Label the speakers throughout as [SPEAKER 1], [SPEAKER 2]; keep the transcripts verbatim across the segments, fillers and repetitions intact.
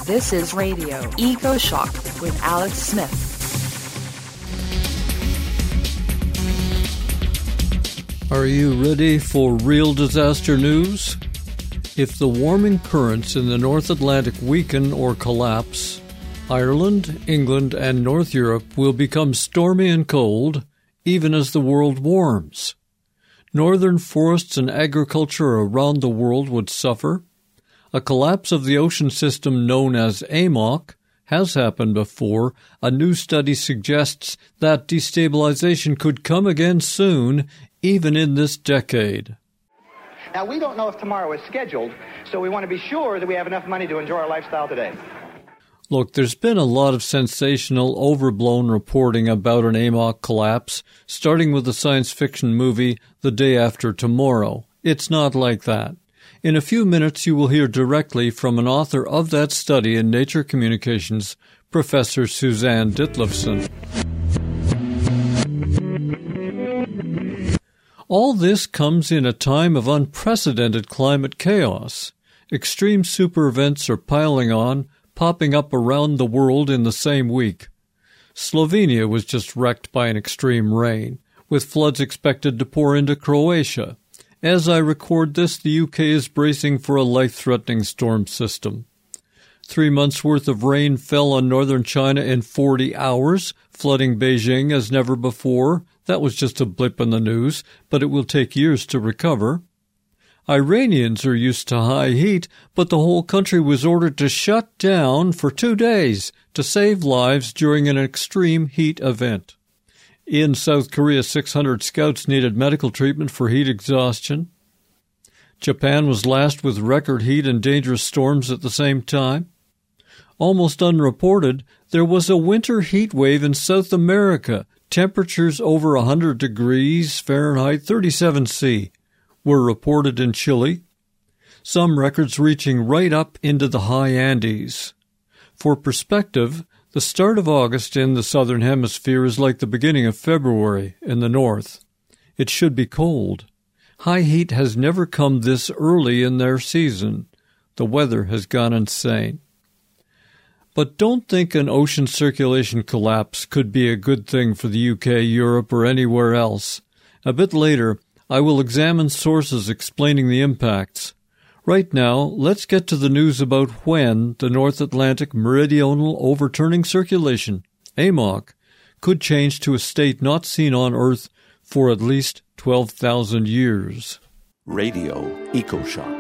[SPEAKER 1] This is Radio Eco Shock with Alex Smith.
[SPEAKER 2] Are you ready for real disaster news? If the warming currents in the North Atlantic weaken or collapse, Ireland, England, and North Europe will become stormy and cold, even as the world warms. Northern forests and agriculture around the world would suffer. A collapse of the ocean system known as A M O C has happened before. A new study suggests that destabilization could come again soon, even in this decade.
[SPEAKER 3] Now, we don't know if tomorrow is scheduled, so we want to be sure that we have enough money to enjoy our lifestyle today.
[SPEAKER 2] Look, there's been a lot of sensational, overblown reporting about an A M O C collapse, starting with the science fiction movie The Day After Tomorrow. It's not like that. In a few minutes, you will hear directly from an author of that study in Nature Communications, Professor Suzanne Ditlevsen. All this comes in a time of unprecedented climate chaos. Extreme super events are piling on, popping up around the world in the same week. Slovenia was just wrecked by an extreme rain, with floods expected to pour into Croatia. As I record this, the U K is bracing for a life-threatening storm system. Three months' worth of rain fell on northern China in forty hours, flooding Beijing as never before. That was just a blip in the news, but it will take years to recover. Iranians are used to high heat, but the whole country was ordered to shut down for two days to save lives during an extreme heat event. In South Korea, six hundred scouts needed medical treatment for heat exhaustion. Japan was lashed with record heat and dangerous storms at the same time. Almost unreported, there was a winter heat wave in South America. Temperatures over one hundred degrees Fahrenheit, thirty-seven C, were reported in Chile, some records reaching right up into the high Andes. For perspective, the start of August in the southern hemisphere is like the beginning of February in the north. It should be cold. High heat has never come this early in their season. The weather has gone insane. But don't think an ocean circulation collapse could be a good thing for the U K, Europe, or anywhere else. A bit later, I will examine sources explaining the impacts. Right now, let's get to the news about when the North Atlantic Meridional Overturning Circulation, A M O C, could change to a state not seen on Earth for at least twelve thousand years.
[SPEAKER 4] Radio EcoShock.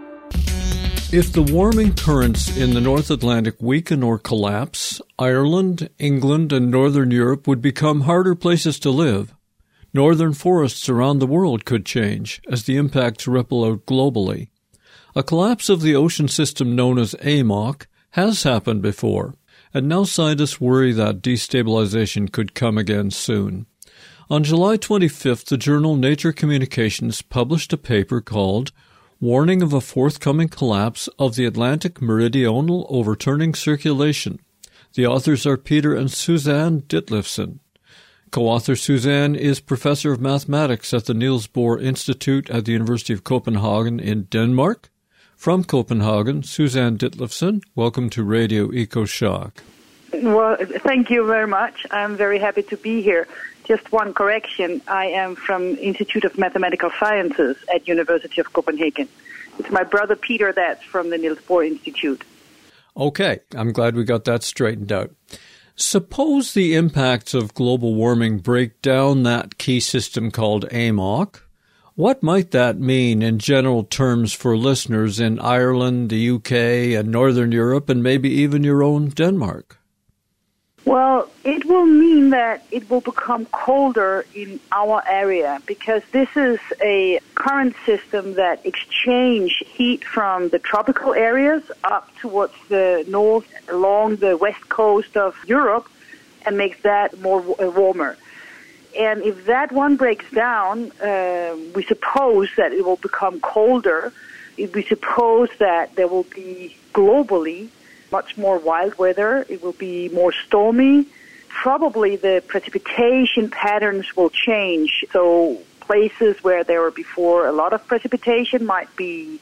[SPEAKER 2] If the warming currents in the North Atlantic weaken or collapse, Ireland, England, and Northern Europe would become harder places to live. Northern forests around the world could change as the impacts ripple out globally. A collapse of the ocean system known as A M O C has happened before, and now scientists worry that destabilization could come again soon. On July twenty-fifth, the journal Nature Communications published a paper called Warning of a Forthcoming Collapse of the Atlantic Meridional Overturning Circulation. The authors are Peter and Suzanne Ditlevsen. Co-author Suzanne is professor of mathematics at the Niels Bohr Institute at the University of Copenhagen in Denmark. From Copenhagen, Suzanne Ditlevsen, welcome to Radio EcoShock.
[SPEAKER 5] Well, thank you very much. I'm very happy to be here. Just one correction. I am from Institute of Mathematical Sciences at University of Copenhagen. It's my brother Peter that's from the Niels Bohr Institute.
[SPEAKER 2] Okay, I'm glad we got that straightened out. Suppose the impacts of global warming break down that key system called A M O C. What might that mean in general terms for listeners in Ireland, the U K, and Northern Europe, and maybe even your own Denmark?
[SPEAKER 5] Well, it will mean that it will become colder in our area because this is a current system that exchange heat from the tropical areas up towards the north along the west coast of Europe and makes that more warmer. And if that one breaks down, uh, we suppose that it will become colder. We suppose that there will be globally much more wild weather. It will be more stormy. Probably the precipitation patterns will change. So places where there were before a lot of precipitation might be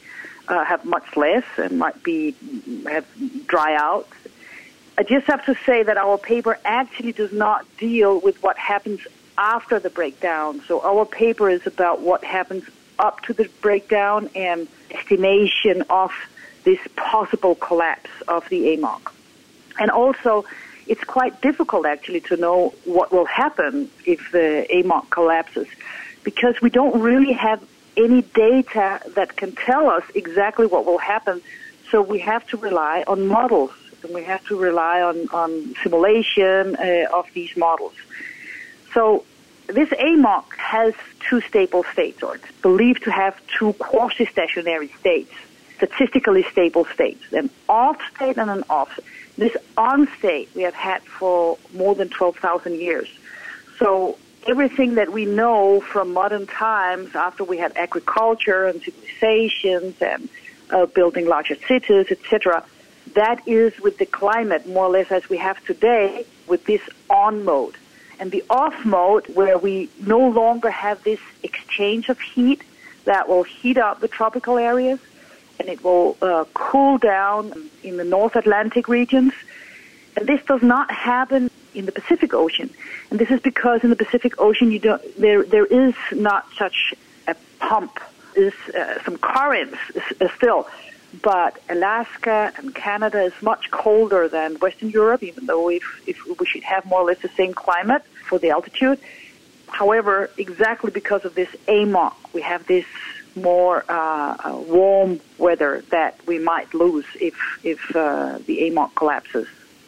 [SPEAKER 5] uh, have much less and might be have dry out. I just have to say that our paper actually does not deal with what happens after the breakdown. So our paper is about what happens up to the breakdown and estimation of this possible collapse of the A M O C. And also, it's quite difficult actually to know what will happen if the A M O C collapses, because we don't really have any data that can tell us exactly what will happen. So we have to rely on models, and we have to rely on, on simulation uh, of these models. So this A M O C has two stable states, or it's believed to have two quasi-stationary states, statistically stable states, an off state and an off. This on state we have had for more than twelve thousand years. So everything that we know from modern times, after we had agriculture and civilizations and uh, building larger cities, et cetera, that is with the climate more or less as we have today with this on mode. And the off mode, where we no longer have this exchange of heat that will heat up the tropical areas, and it will uh, cool down in the North Atlantic regions. And this does not happen in the Pacific Ocean. And this is because in the Pacific Ocean, you don't, there there is not such a pump. There's uh, some currents uh, still. But Alaska and Canada is much colder than Western Europe, even though if, if we should have more or less the same climate for the altitude. However, exactly because of this A M O C, we have this more uh, uh, warm weather that we might lose if, if uh, the A M O C collapses.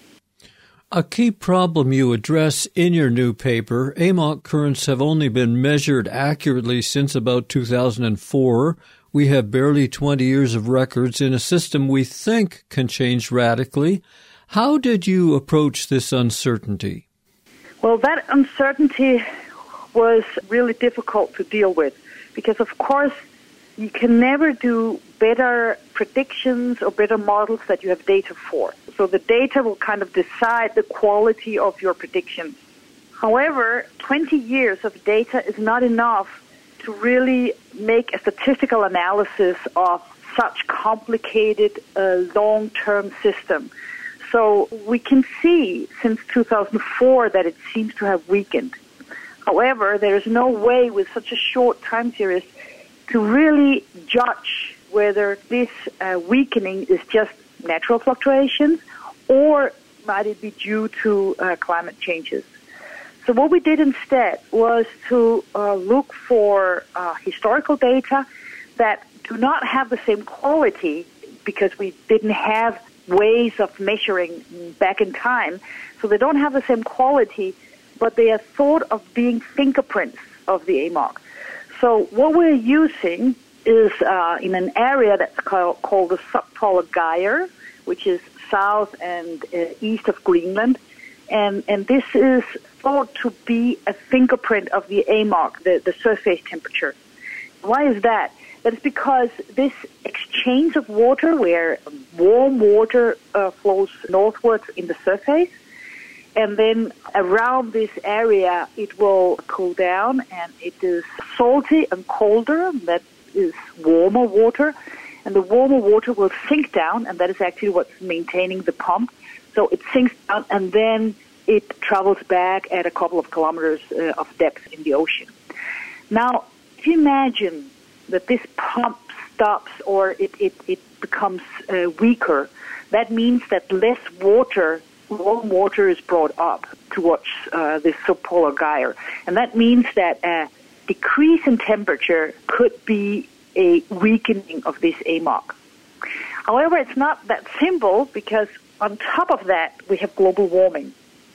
[SPEAKER 2] A key problem you address in your new paper, A M O C currents have only been measured accurately since about two thousand four. We have barely twenty years of records in a system we think can change radically. How did you approach this uncertainty?
[SPEAKER 5] Well, that uncertainty was really difficult to deal with because, of course, you can never do better predictions or better models that you have data for. So the data will kind of decide the quality of your predictions. However, twenty years of data is not enough to really make a statistical analysis of such complicated uh, long-term system. So we can see since two thousand four that it seems to have weakened. However, there is no way with such a short time series to really judge whether this uh, weakening is just natural fluctuations or might it be due to uh, climate changes. So what we did instead was to uh, look for uh, historical data that do not have the same quality because we didn't have ways of measuring back in time. So they don't have the same quality, but they are thought of being fingerprints of the A M O C. So what we're using is uh, in an area that's called, called the subpolar gyre, which is south and uh, east of Greenland. And, and this is thought to be a fingerprint of the A M O C, the, the surface temperature. Why is that? That is because this exchange of water, where warm water uh, flows northwards in the surface, and then around this area it will cool down, and it is salty and colder. That is warmer water, and the warmer water will sink down, and that is actually what's maintaining the pump. So it sinks down, and then it travels back at a couple of kilometers uh, of depth in the ocean. Now, if you imagine that this pump stops or it, it, it becomes uh, weaker, that means that less water, warm water, is brought up towards uh, this subpolar gyre. And that means that a decrease in temperature could be a weakening of this A M O C. However, it's not that simple because on top of that, we have global warming.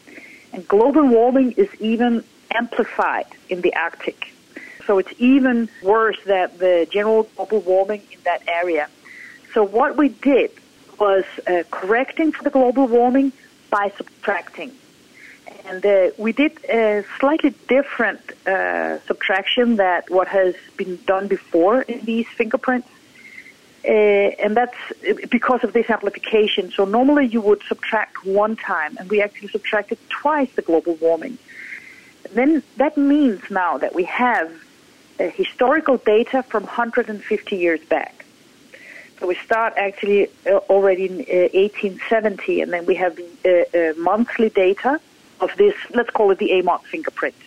[SPEAKER 5] And global warming is even amplified in the Arctic. So it's even worse than the general global warming in that area. So what we did was uh, correcting for the global warming by subtracting. And uh, we did a slightly different uh, subtraction than what has been done before in these fingerprints. Uh, and that's because of this amplification. So normally you would subtract one time, and we actually subtracted twice the global warming. Then that means now that we have uh, historical data from one hundred fifty years back. So we start actually uh, already in uh, eighteen seventy, and then we have uh, uh, monthly data of this, let's call it the A M O C fingerprint.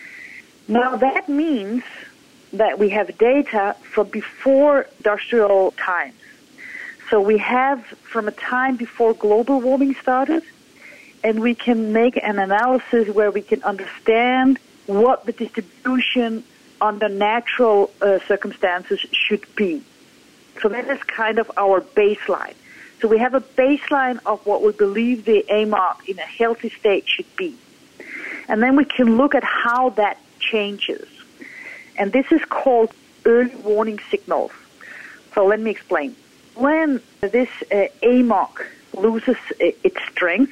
[SPEAKER 5] Now that means that we have data from before industrial times. So we have from a time before global warming started, and we can make an analysis where we can understand what the distribution under natural uh, circumstances should be. So that is kind of our baseline. So we have a baseline of what we believe the A M O C in a healthy state should be. And then we can look at how that changes. And this is called early warning signals. So let me explain. When this uh, A M O C loses uh, its strength,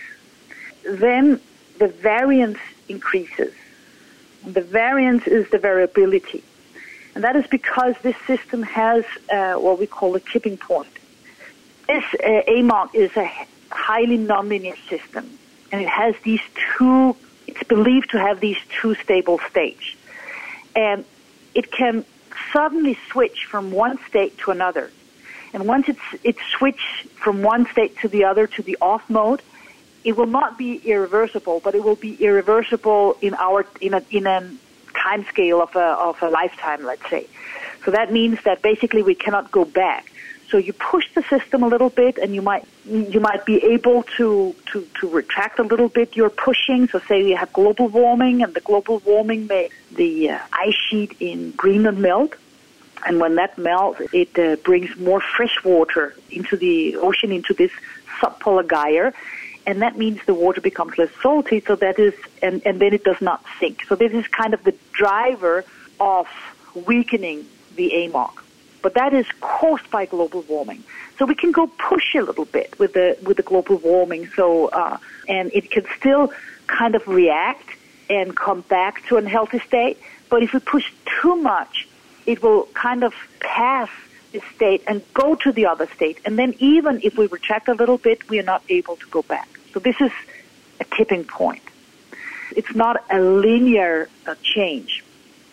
[SPEAKER 5] then the variance increases. The variance is the variability. And that is because this system has uh, what we call a tipping point. This uh, A M O C is a highly nonlinear system, and it has these two, it's believed to have these two stable states. And it can suddenly switch from one state to another. And once it's it's switched from one state to the other to the off mode, it will not be irreversible, but it will be irreversible in our in a in a time scale of a of a lifetime, let's say. So that means that basically we cannot go back. So you push the system a little bit, and you might you might be able to to to retract a little bit your pushing. So say you have global warming, and the global warming makes the uh, ice sheet in Greenland melt. And when that melts, it uh, brings more fresh water into the ocean, into this subpolar gyre. And that means the water becomes less salty, so that is, and, and then it does not sink. So this is kind of the driver of weakening the A M O C. But that is caused by global warming. So we can go push a little bit with the with the global warming. So uh, and it can still kind of react and come back to a healthy state. But if we push too much, it will kind of pass this state and go to the other state. And then even if we retract a little bit, we are not able to go back. So this is a tipping point. It's not a linear uh, change.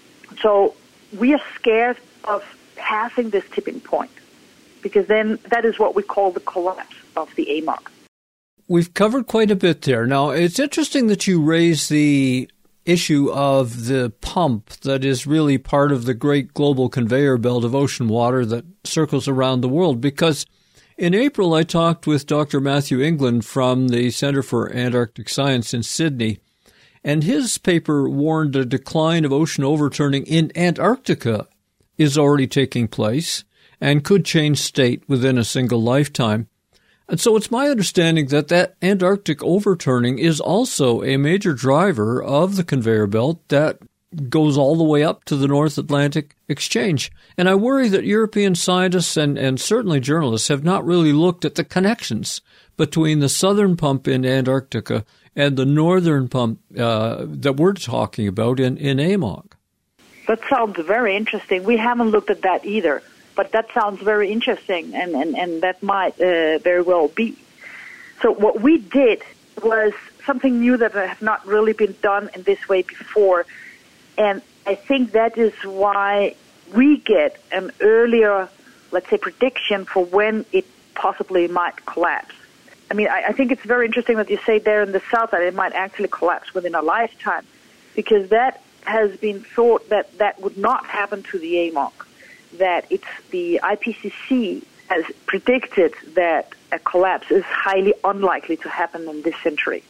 [SPEAKER 5] So we are scared of passing this tipping point, because then that is what we call the collapse of the A M O C.
[SPEAKER 2] We've covered quite a bit there. Now, it's interesting that you raise the issue of the pump that is really part of the great global conveyor belt of ocean water that circles around the world, because in April I talked with Doctor Matthew England from the Center for Antarctic Science in Sydney, and his paper warned a decline of ocean overturning in Antarctica is already taking place and could change state within a single lifetime. And so it's my understanding that that Antarctic overturning is also a major driver of the conveyor belt that goes all the way up to the North Atlantic Exchange. And I worry that European scientists and, and certainly journalists have not really looked at the connections between the southern pump in Antarctica and the northern pump uh, that we're talking about in, in A M O C.
[SPEAKER 5] That sounds very interesting. We haven't looked at that either. But that sounds very interesting, and, and, and that might uh, very well be. So what we did was something new that have not really been done in this way before, and I think that is why we get an earlier, let's say, prediction for when it possibly might collapse. I mean, I, I think it's very interesting that you say there in the south that it might actually collapse within a lifetime, because that has been thought that that would not happen to the A M O C. That it's the I P C C has predicted that a collapse is highly unlikely to happen in this century.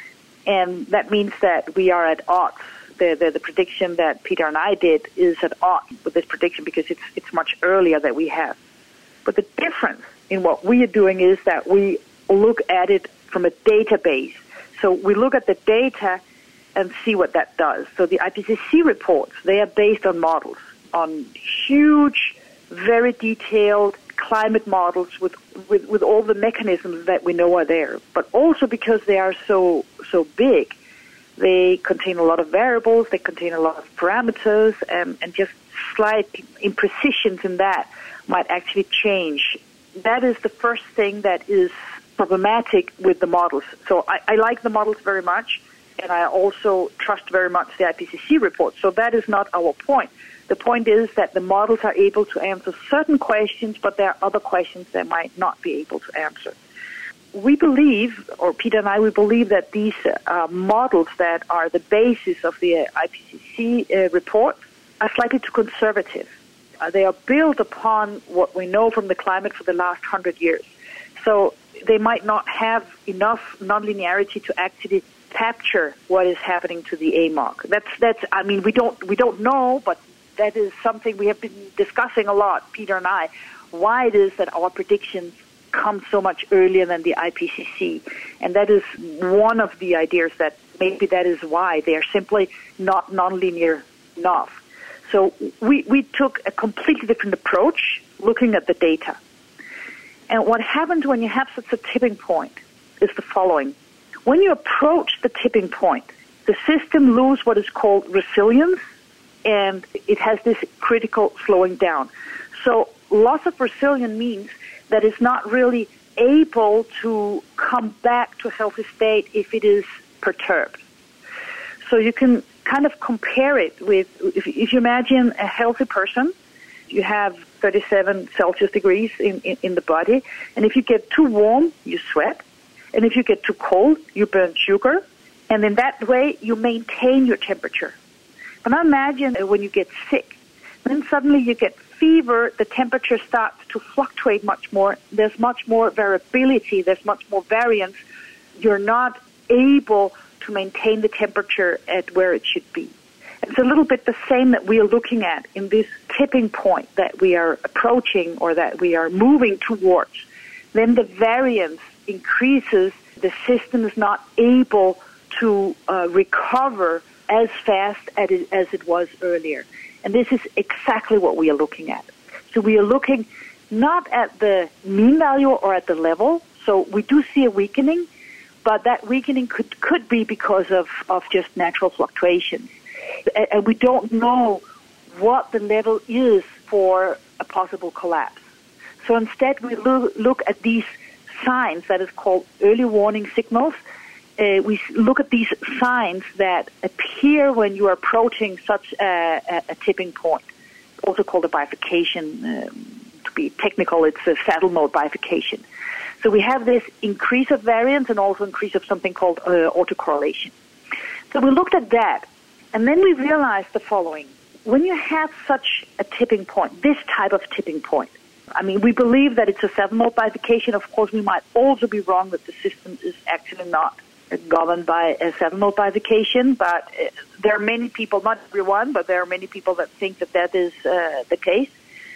[SPEAKER 5] And that means that we are at odds. The, the, the prediction that Peter and I did is at odds with this prediction because it's, it's much earlier that we have. But the difference in what we are doing is that we look at it from a database. So we look at the data and see what that does. So the I P C C reports, they are based on models, on huge, very detailed climate models with, with, with all the mechanisms that we know are there. But also because they are so so big, they contain a lot of variables, they contain a lot of parameters, and, and just slight imprecisions in that might actually change. That is the first thing that is problematic with the models. So I, I like the models very much, and I also trust very much the I P C C report. So that is not our point. The point is that the models are able to answer certain questions, but there are other questions they might not be able to answer. We believe, or Peter and I, we believe that these uh, models that are the basis of the uh, I P C C uh, report are slightly too conservative. Uh, they are built upon what we know from the climate for the last hundred years. So they might not have enough nonlinearity to actually capture what is happening to the A M O C. That's that's. I mean, we don't we don't know, but that is something we have been discussing a lot, Peter and I. Why it is that our predictions come so much earlier than the I P C C, and that is one of the ideas that maybe that is why they are simply not nonlinear enough. So we we took a completely different approach, looking at the data. And what happens when you have such a tipping point is the following. When you approach the tipping point, the system loses what is called resilience, and it has this critical slowing down. So loss of resilience means that it's not really able to come back to a healthy state if it is perturbed. So you can kind of compare it with, if, if you imagine a healthy person, you have thirty-seven Celsius degrees in, in, in the body, and if you get too warm, you sweat, and if you get too cold, you burn sugar, and in that way, you maintain your temperature. But now imagine when you get sick, then suddenly you get fever, the temperature starts to fluctuate much more, there's much more variability, there's much more variance, you're not able to maintain the temperature at where it should be. It's a little bit the same that we are looking at in this tipping point that we are approaching or that we are moving towards. Then the variance increases, the system is not able to uh, recover as fast as it, as it was earlier. And this is exactly what we are looking at. So we are looking not at the mean value or at the level. So we do see a weakening, but that weakening could, could be because of, of just natural fluctuations. And we don't know what the level is for a possible collapse. So instead we lo- look at these signs that is called early warning signals. Uh, we look at these signs that appear when you are approaching such a, a, a tipping point, also called a bifurcation. Um, to be technical, it's a saddle mode bifurcation. So we have this increase of variance and also increase of something called uh, autocorrelation. So we looked at that, and then we realized the following. When you have such a tipping point, this type of tipping point, I mean, we believe that it's a saddle-mode bifurcation. Of course, we might also be wrong that the system is actually not governed by a saddle-mode bifurcation, but uh, there are many people, not everyone, but there are many people that think that that is uh, the case.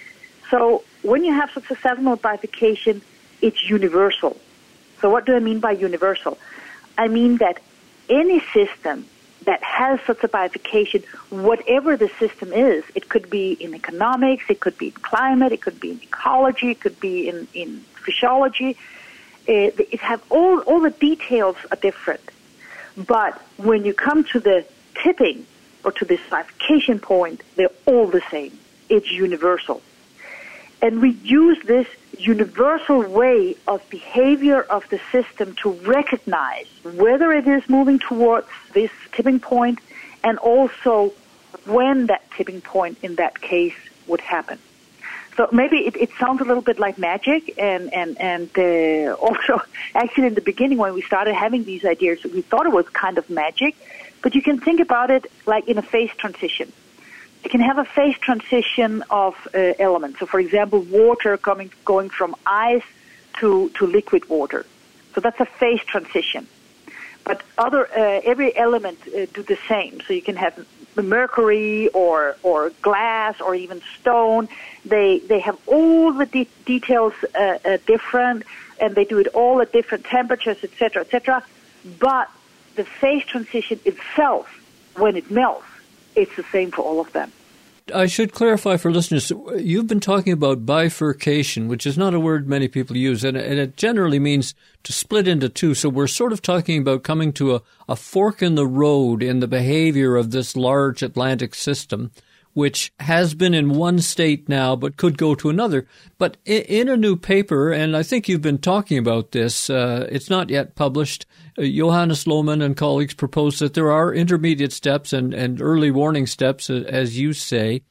[SPEAKER 5] So when you have such a saddle-mode bifurcation, it's universal. So what do I mean by universal? I mean that any system that has such a bifurcation, whatever the system is, it could be in economics, it could be in climate, it could be in ecology, it could be in, in physiology. Uh, it have all, all the details are different. But when you come to the tipping or to this bifurcation point, they're all the same. It's universal. And we use this universal way of behavior of the system to recognize whether it is moving towards this tipping point and also when that tipping point in that case would happen. So maybe it, it sounds a little bit like magic, and, and, and uh, also actually in the beginning when we started having these ideas, we thought it was kind of magic, but you can think about it like in a phase transition. You can have a phase transition of uh, elements. So, for example, water coming going from ice to, to liquid water. So that's a phase transition. But other uh, every element uh, do the same. So you can have mercury or or glass or even stone. They they have all the de- details uh, uh, different, and they do it all at different temperatures, et cetera, et cetera. But the phase transition itself, when it melts, it's the same for all of them.
[SPEAKER 2] I should clarify for listeners, you've been talking about bifurcation, which is not a word many people use, and it generally means to split into two. So we're sort of talking about coming to a, a fork in the road in the behavior of this large Atlantic system, which has been in one state now but could go to another. But in a new paper, and I think you've been talking about this, uh, it's not yet published, uh, Johannes Lohmann and colleagues propose that there are intermediate steps and, and early warning steps, uh, as you say.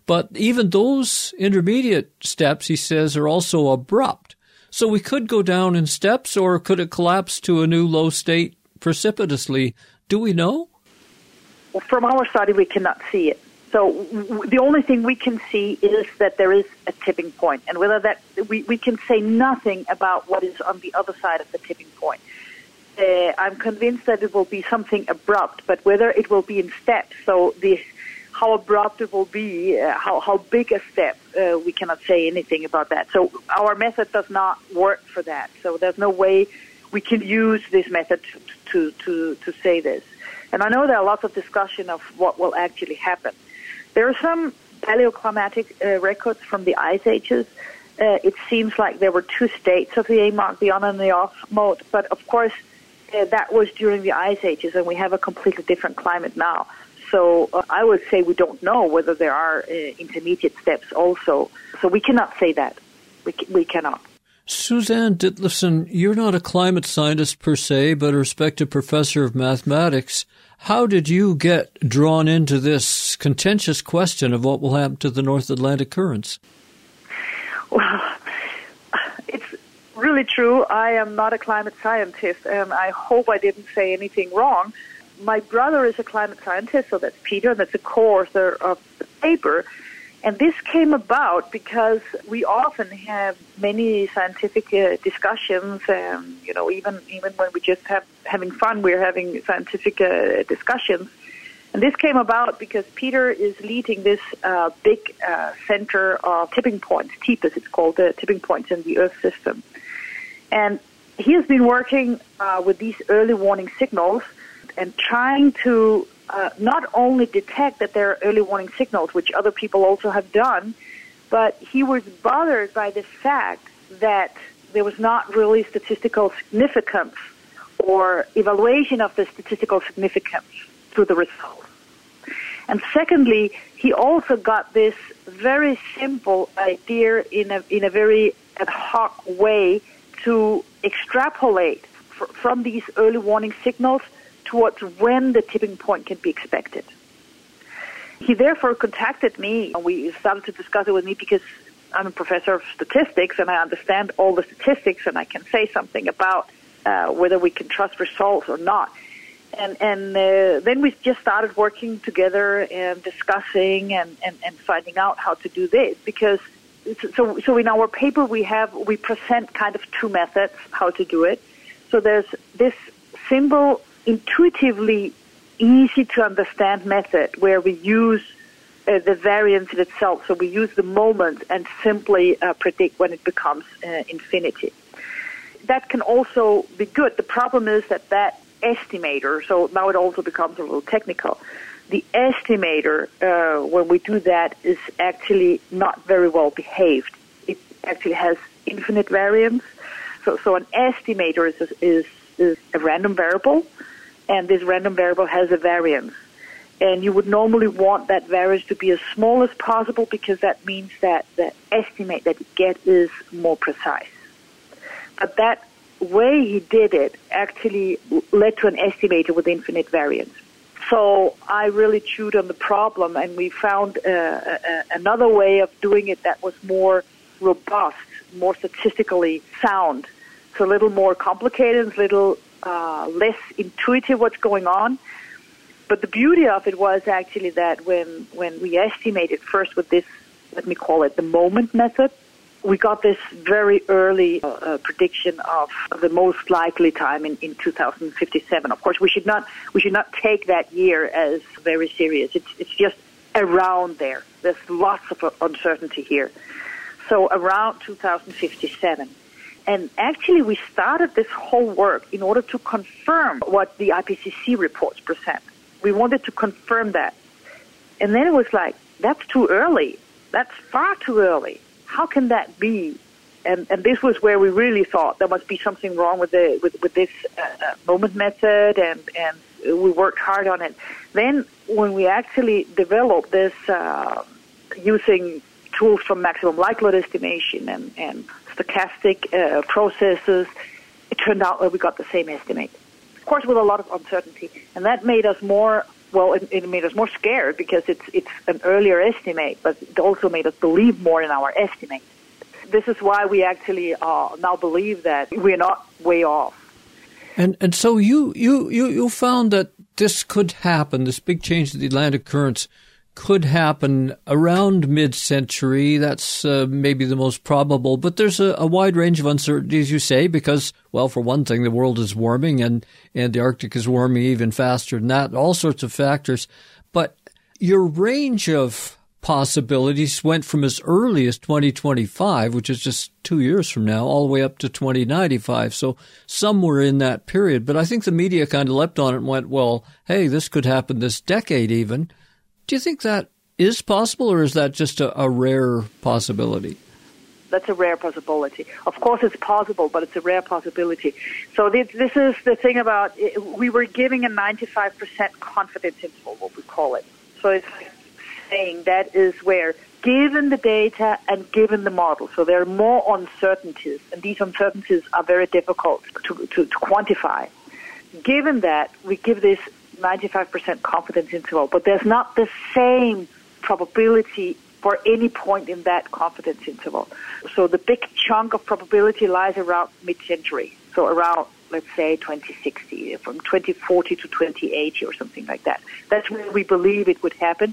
[SPEAKER 2] But even those intermediate steps, he says, are also abrupt. So we could go down in steps, or could it collapse to a new low state precipitously? Do we know?
[SPEAKER 5] Well, from our study, we cannot see it. So w- the only thing we can see is that there is a tipping point, and whether that we, we can say nothing about what is on the other side of the tipping point. Uh, I'm convinced that it will be something abrupt, but whether it will be in steps, so the how abrupt it will be, uh, how, how big a step, uh, we cannot say anything about that. So our method does not work for that. So there's no way we can use this method to, to, to say this. And I know there are lots of discussion of what will actually happen. There are some paleoclimatic uh, records from the ice ages. Uh, it seems like there were two states of the A-mark, the on and the off mode. But of course, uh, that was during the ice ages, and we have a completely different climate now. So uh, I would say we don't know whether there are uh, intermediate steps also. So we cannot say that. We, c- we cannot.
[SPEAKER 2] Suzanne Ditlevsen, you're not a climate scientist per se, but a respected professor of mathematics. How did you get drawn into this contentious question of what will happen to the North Atlantic currents?
[SPEAKER 5] Well, it's really true. I am not a climate scientist, and I hope I didn't say anything wrong. My brother is a climate scientist, so that's Peter, that's a co-author of the paper. And this came about because we often have many scientific uh, discussions, and you know, even even when we just have having fun, we're having scientific uh, discussions. And this came about because Peter is leading this uh, big uh, center of tipping points, TIPAS, it's called, the tipping points in the Earth system. And he has been working uh, with these early warning signals and trying to uh, not only detect that there are early warning signals, which other people also have done, but he was bothered by the fact that there was not really statistical significance or evaluation of the statistical significance through the results. And secondly, he also got this very simple idea in a, in a very ad hoc way to extrapolate fr- from these early warning signals towards when the tipping point can be expected. He therefore contacted me, and we started to discuss it with me because I'm a professor of statistics and I understand all the statistics and I can say something about uh, whether we can trust results or not. And, and uh, then we just started working together and discussing and, and, and finding out how to do this, because so, so in our paper we have, we present kind of two methods how to do it. So there's this simple, intuitively easy to understand method where we use uh, the variance in itself. So we use the moment and simply uh, predict when it becomes uh, infinity. That can also be good. The problem is that that estimator, so now it also becomes a little technical, the estimator, uh, when we do that, is actually not very well behaved. It actually has infinite variance. So, so an estimator is, is, is a random variable, and this random variable has a variance. And you would normally want that variance to be as small as possible because that means that the estimate that you get is more precise. But that way he did it actually led to an estimator with infinite variance. So I really chewed on the problem, and we found uh, a, another way of doing it that was more robust, more statistically sound. It's a little more complicated, a little uh, less intuitive what's going on. But the beauty of it was actually that when, when we estimated first with this, let me call it the moment method, we got this very early uh, uh, prediction of the most likely time in, in two thousand fifty-seven. Of course, we should not we should not take that year as very serious. It's it's just around there. There's lots of uncertainty here. So around two thousand fifty-seven. And actually, we started this whole work in order to confirm what the I P C C reports present. We wanted to confirm that. And then it was like, that's too early. That's far too early. How can that be? And, and this was where we really thought there must be something wrong with the with, with this uh, moment method, and, and we worked hard on it. Then when we actually developed this uh, using tools from maximum likelihood estimation and, and stochastic uh, processes, it turned out that we got the same estimate. Of course, with a lot of uncertainty. And that made us more well, it, it made us more scared because it's it's an earlier estimate, but it also made us believe more in our estimate. This is why we actually uh, now believe that we're not way off.
[SPEAKER 2] And and so you, you, you, you found that this could happen, this big change in the Atlantic currents could happen around mid-century. That's uh, maybe the most probable. But there's a, a wide range of uncertainties, you say, because, well, for one thing, the world is warming and, and the Arctic is warming even faster than that, all sorts of factors. But your range of possibilities went from as early as twenty twenty-five, which is just two years from now, all the way up to twenty ninety-five. So somewhere in that period. But I think the media kind of leapt on it and went, well, hey, this could happen this decade even. Do you think that is possible, or is that just a, a rare possibility?
[SPEAKER 5] That's a rare possibility. Of course, it's possible, but it's a rare possibility. So this, this is the thing about, we were giving a ninety-five percent confidence interval, what we call it. So it's saying that is where, given the data and given the model, so there are more uncertainties, and these uncertainties are very difficult to, to, to quantify. Given that, we give this ninety-five percent confidence interval, but there's not the same probability for any point in that confidence interval. So the big chunk of probability lies around mid-century, so around, let's say, twenty sixty, from twenty forty to twenty eighty or something like that. That's where we believe it would happen,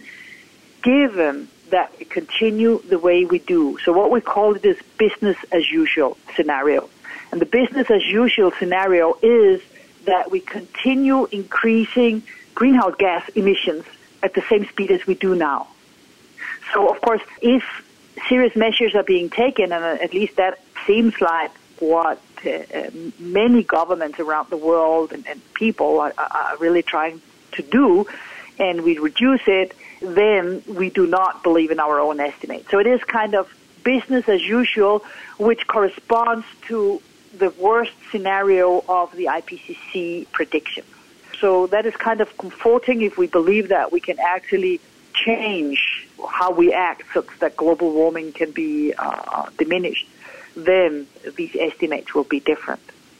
[SPEAKER 5] given that we continue the way we do. So what we call it is business as usual scenario. And the business as usual scenario is that we continue increasing greenhouse gas emissions at the same speed as we do now. So, of course, if serious measures are being taken, and at least that seems like what uh, many governments around the world and, and people are, are really trying to do, and we reduce it, then we do not believe in our own estimate. So it is kind of business as usual, which corresponds to the worst scenario of the I P C C prediction. So that is kind of comforting if we believe that we can actually change how we act so that global warming can be uh, diminished. Then these estimates will be different.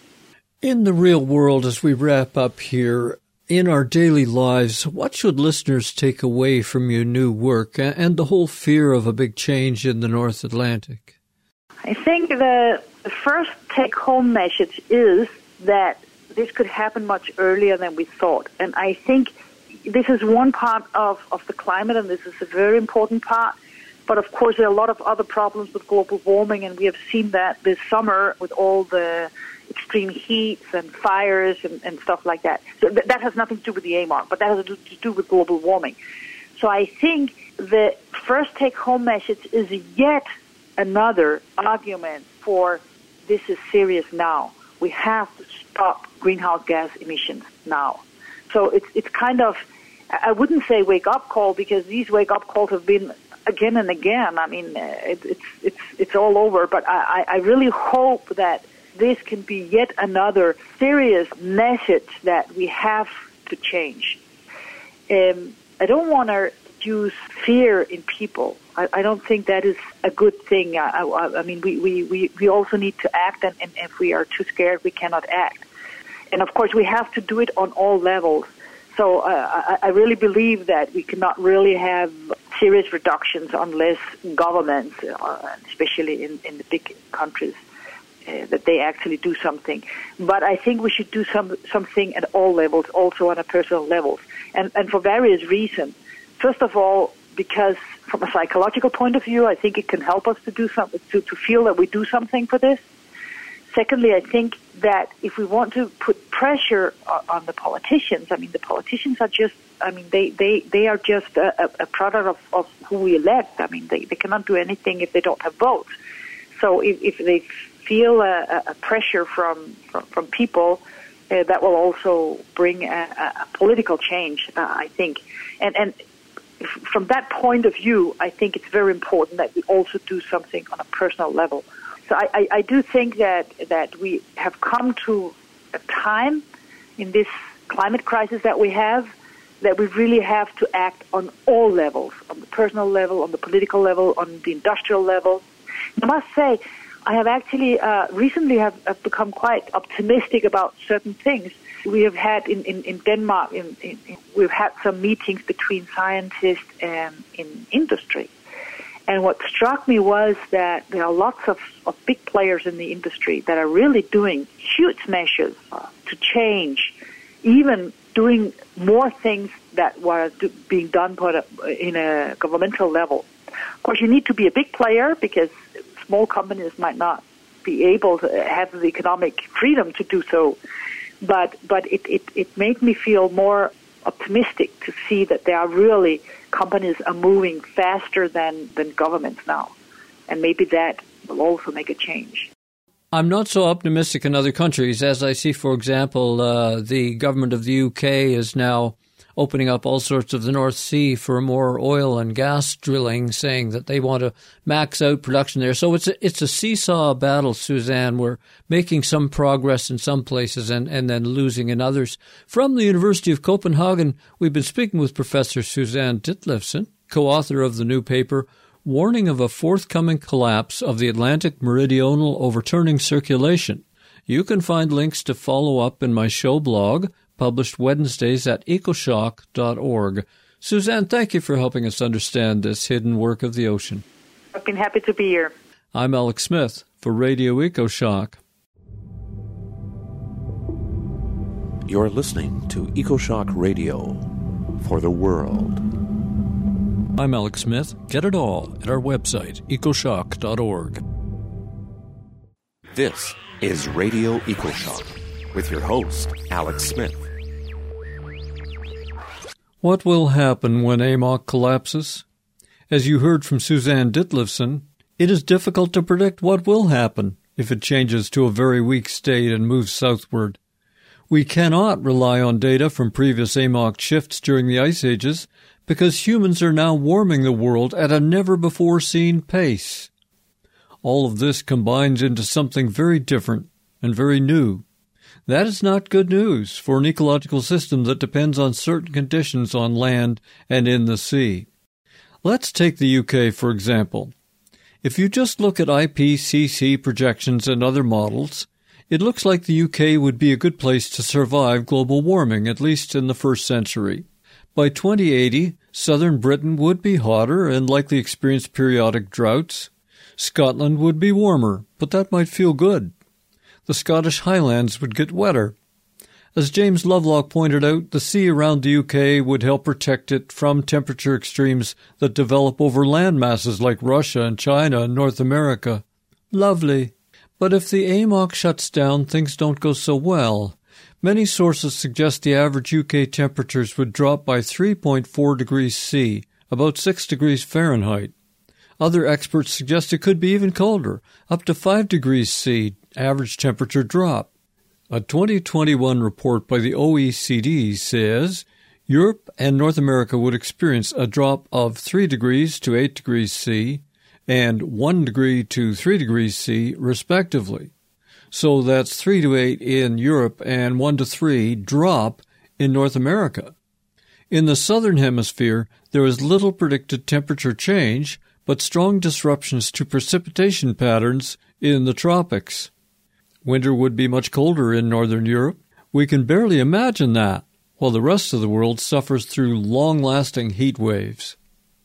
[SPEAKER 2] In the real world, as we wrap up here, in our daily lives, what should listeners take away from your new work and the whole fear of a big change in the North Atlantic?
[SPEAKER 5] I think the The first take-home message is that this could happen much earlier than we thought. And I think this is one part of, of the climate, and this is a very important part. But, of course, there are a lot of other problems with global warming, and we have seen that this summer with all the extreme heats and fires and, and stuff like that. So th- that has nothing to do with the A M O R, but that has to do with global warming. So I think the first take-home message is yet another argument for this is serious now. We have to stop greenhouse gas emissions now. So it's it's kind of, I wouldn't say wake-up call, because these wake-up calls have been again and again. I mean, it, it's it's it's all over. But I, I really hope that this can be yet another serious message that we have to change. Um, I don't want to use fear in people. I, I don't think that is a good thing. I, I, I mean, we, we, we, we also need to act, and, and if we are too scared, we cannot act. And, of course, we have to do it on all levels. So uh, I, I really believe that we cannot really have serious reductions unless governments, uh, especially in, in the big countries, uh, that they actually do something. But I think we should do some something at all levels, also on a personal level, and, and for various reasons. First of all, because from a psychological point of view, I think it can help us to do something, to, to feel that we do something for this. Secondly, I think that if we want to put pressure on the politicians, I mean, the politicians are just, I mean, they, they, they are just a, a product of, of who we elect. I mean, they, they cannot do anything if they don't have votes. So if, if they feel a, a pressure from, from, from people, uh, that will also bring a, a political change, uh, I think. And, and from that point of view, I think it's very important that we also do something on a personal level. So I, I, I do think that that we have come to a time in this climate crisis that we have that we really have to act on all levels, on the personal level, on the political level, on the industrial level. I must say, I have actually uh, recently have, have become quite optimistic about certain things. We have had in, in, in Denmark, in, in, in, we've had some meetings between scientists and in industry. And what struck me was that there are lots of, of big players in the industry that are really doing huge measures uh, to change, even doing more things that were do, being done in a governmental level. Of course, you need to be a big player because small companies might not be able to have the economic freedom to do so. But but it, it, it made me feel more optimistic to see that there are really companies are moving faster than, than governments now. And maybe that will also make a change.
[SPEAKER 2] I'm not so optimistic in other countries, as I see, for example, uh, the government of the U K is now opening up all sorts of the North Sea for more oil and gas drilling, saying that they want to max out production there. So it's a, it's a seesaw battle, Suzanne. We're making some progress in some places and, and then losing in others. From the University of Copenhagen, we've been speaking with Professor Suzanne Ditlevsen, co-author of the new paper, Warning of a Forthcoming Collapse of the Atlantic Meridional Overturning Circulation. You can find links to follow up in my show blog, published Wednesdays at ecoshock dot org. Suzanne, thank you for helping us understand this hidden work of the ocean.
[SPEAKER 5] I've been happy to be here. I'm
[SPEAKER 2] Alex Smith for Radio EcoShock.
[SPEAKER 4] You're listening to EcoShock Radio for the world.
[SPEAKER 2] I'm Alex Smith. Get it all at our website, ecoshock dot org.
[SPEAKER 4] This is Radio EcoShock with your host, Alex Smith.
[SPEAKER 2] What will happen when A M O C collapses? As you heard from Suzanne Ditlevsen, it is difficult to predict what will happen if it changes to a very weak state and moves southward. We cannot rely on data from previous A M O C shifts during the ice ages because humans are now warming the world at a never-before-seen pace. All of this combines into something very different and very new. That is not good news for an ecological system that depends on certain conditions on land and in the sea. Let's take the U K, for example. If you just look at I P C C projections and other models, it looks like the U K would be a good place to survive global warming, at least in the first century. By twenty eighty, southern Britain would be hotter and likely experience periodic droughts. Scotland would be warmer, but that might feel good. The Scottish Highlands would get wetter. As James Lovelock pointed out, the sea around the U K would help protect it from temperature extremes that develop over land masses like Russia and China and North America. Lovely. But if the A M O C shuts down, things don't go so well. Many sources suggest the average U K temperatures would drop by three point four degrees C, about six degrees Fahrenheit. Other experts suggest it could be even colder, up to five degrees C, average temperature drop. A twenty twenty-one report by the O E C D says Europe and North America would experience a drop of three degrees to eight degrees C and one degree to three degrees C, respectively. So that's three to eight in Europe and one to three drop in North America. In the southern hemisphere, there is little predicted temperature change, but strong disruptions to precipitation patterns in the tropics. Winter would be much colder in northern Europe. We can barely imagine that, while the rest of the world suffers through long-lasting heat waves.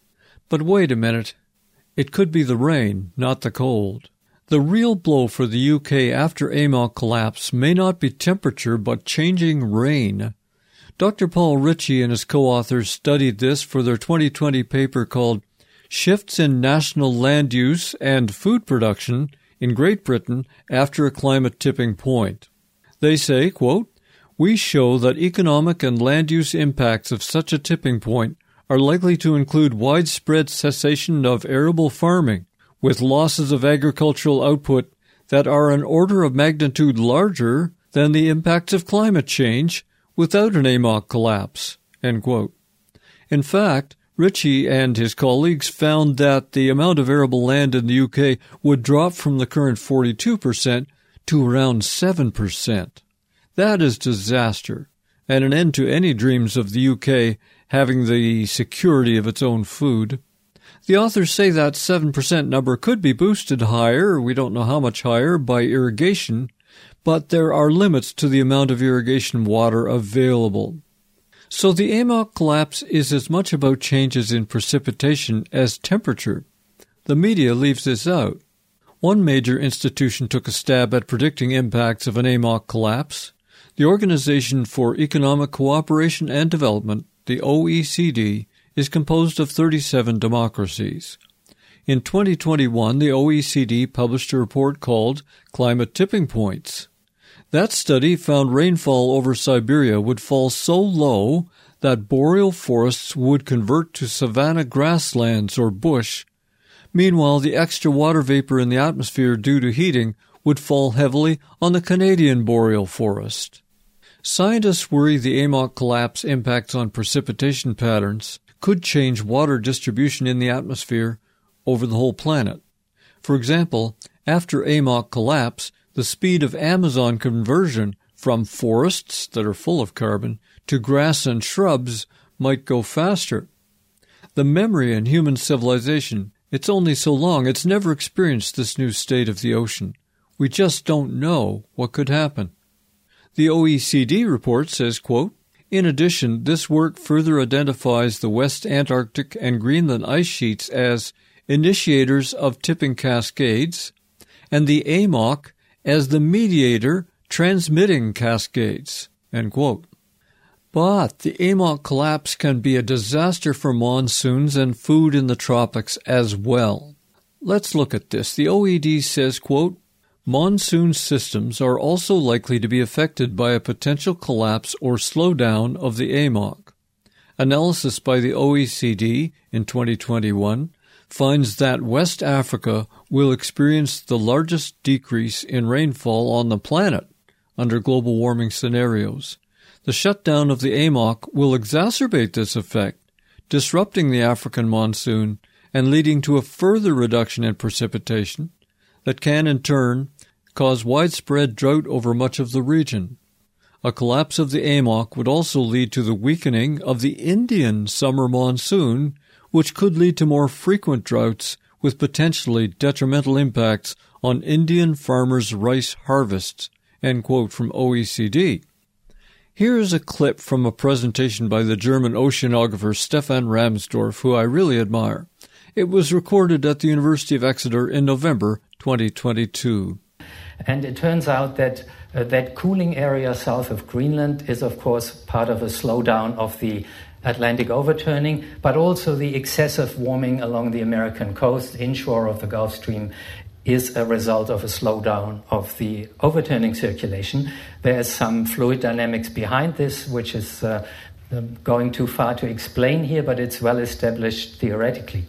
[SPEAKER 2] But wait a minute. It could be the rain, not the cold. The real blow for the U K after A M O C collapse may not be temperature, but changing rain. Doctor Paul Ritchie and his co-authors studied this for their twenty twenty paper called Shifts in National Land Use and Food Production in Great Britain After a Climate Tipping Point. They say, quote, "We show that economic and land use impacts of such a tipping point are likely to include widespread cessation of arable farming, with losses of agricultural output that are an order of magnitude larger than the impacts of climate change without an A M O C collapse." End quote. In fact, Ritchie and his colleagues found that the amount of arable land in the U K would drop from the current forty-two percent to around seven percent. That is disaster, and an end to any dreams of the U K having the security of its own food. The authors say that seven percent number could be boosted higher, we don't know how much higher, by irrigation, but there are limits to the amount of irrigation water available. So the A M O C collapse is as much about changes in precipitation as temperature. The media leaves this out. One major institution took a stab at predicting impacts of an A M O C collapse. The Organization for Economic Cooperation and Development, the O E C D, is composed of thirty-seven democracies. In twenty twenty-one, the O E C D published a report called Climate Tipping Points. That study found rainfall over Siberia would fall so low that boreal forests would convert to savanna grasslands or bush. Meanwhile, the extra water vapor in the atmosphere due to heating would fall heavily on the Canadian boreal forest. Scientists worry the A M O C collapse impacts on precipitation patterns could change water distribution in the atmosphere over the whole planet. For example, after A M O C collapse, the speed of Amazon conversion from forests that are full of carbon to grass and shrubs might go faster. The memory in human civilization, it's only so long, it's never experienced this new state of the ocean. We just don't know what could happen. The O E C D report says, quote, in addition, this work further identifies the West Antarctic and Greenland ice sheets as initiators of tipping cascades, and the A M O C as the mediator transmitting cascades, end quote. But the A M O C collapse can be a disaster for monsoons and food in the tropics as well. Let's look at this. The O E C D says, quote, monsoon systems are also likely to be affected by a potential collapse or slowdown of the A M O C. Analysis by the O E C D in twenty twenty-one finds that West Africa will experience the largest decrease in rainfall on the planet under global warming scenarios. The shutdown of the A M O C will exacerbate this effect, disrupting the African monsoon and leading to a further reduction in precipitation that can, in turn, cause widespread drought over much of the region. A collapse of the A M O C would also lead to the weakening of the Indian summer monsoon, which could lead to more frequent droughts with potentially detrimental impacts on Indian farmers' rice harvests, end quote from O E C D. Here is a clip from a presentation by the German oceanographer Stefan Ramsdorf, who I really admire. It was recorded at the University of Exeter in November twenty twenty-two.
[SPEAKER 6] And it turns out that uh, that cooling area south of Greenland is, of course, part of a slowdown of the Atlantic overturning, but also the excessive warming along the American coast, inshore of the Gulf Stream, is a result of a slowdown of the overturning circulation. There is some fluid dynamics behind this, which is uh, going too far to explain here, but it's well established theoretically.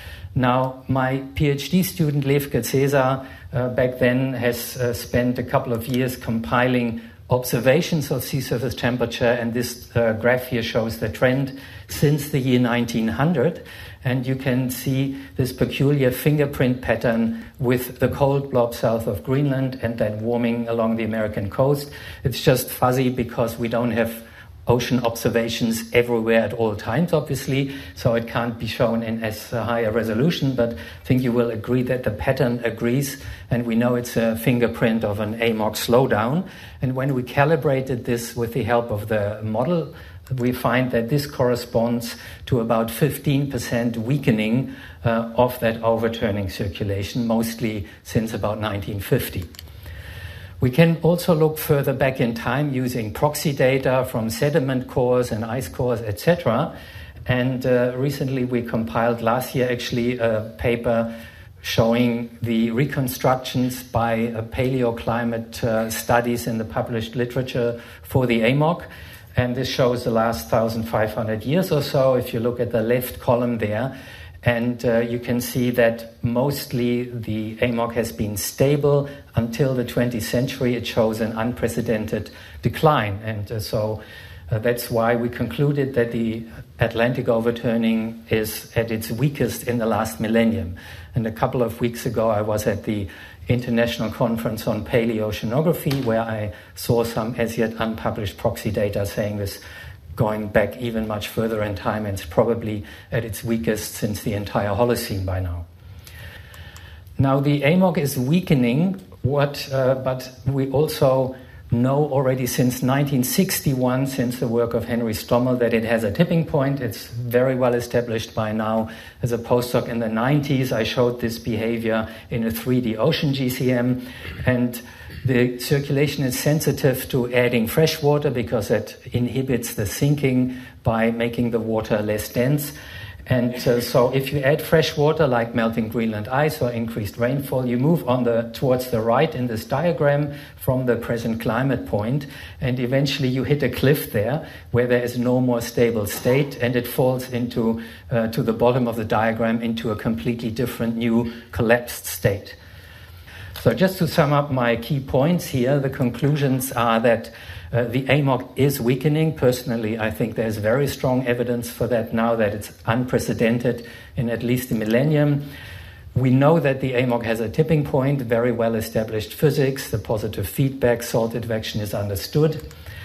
[SPEAKER 6] Now, my PhD student, Levke Cesar, uh, back then has uh, spent a couple of years compiling observations of sea surface temperature, and this uh, graph here shows the trend since the year nineteen hundred. And you can see this peculiar fingerprint pattern with the cold blob south of Greenland and then warming along the American coast. It's just fuzzy because we don't have ocean observations everywhere at all times, obviously, so it can't be shown in as high a resolution, but I think you will agree that the pattern agrees, and we know it's a fingerprint of an A M O C slowdown. And when we calibrated this with the help of the model, we find that this corresponds to about fifteen percent weakening uh, of that overturning circulation, mostly since about nineteen fifty. We can also look further back in time using proxy data from sediment cores and ice cores, et cetera. And uh, recently we compiled, last year actually, a paper showing the reconstructions by uh, paleoclimate uh, studies in the published literature for the A M O C. And this shows the last one thousand five hundred years or so. If you look at the left column there, and uh, you can see that mostly the A M O C has been stable until the twentieth century. It shows an unprecedented decline. And uh, so uh, that's why we concluded that the Atlantic overturning is at its weakest in the last millennium. And a couple of weeks ago, I was at the International Conference on Paleoceanography, where I saw some as yet unpublished proxy data saying this going back even much further in time, and it's probably at its weakest since the entire Holocene by now. Now, the A M O C is weakening, what, uh, but we also know already since nineteen sixty-one, since the work of Henry Stommel, that it has a tipping point. It's very well established by now. As a postdoc in the nineties, I showed this behavior in a three D ocean G C M, and the circulation is sensitive to adding fresh water because it inhibits the sinking by making the water less dense. And uh, so if you add fresh water, like melting Greenland ice or increased rainfall, you move on the towards the right in this diagram from the present climate point, and eventually you hit a cliff there where there is no more stable state, and it falls into uh, to the bottom of the diagram into a completely different new collapsed state. So just to sum up my key points here, the conclusions are that Uh, the A M O C is weakening. Personally, I think there's very strong evidence for that now, that it's unprecedented in at least a millennium. We know that the A M O C has a tipping point, very well established physics, the positive feedback, salt advection is understood.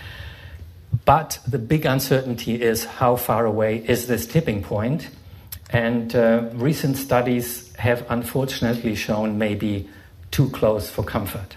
[SPEAKER 6] But the big uncertainty is how far away is this tipping point? And uh, recent studies have unfortunately shown maybe too close for comfort.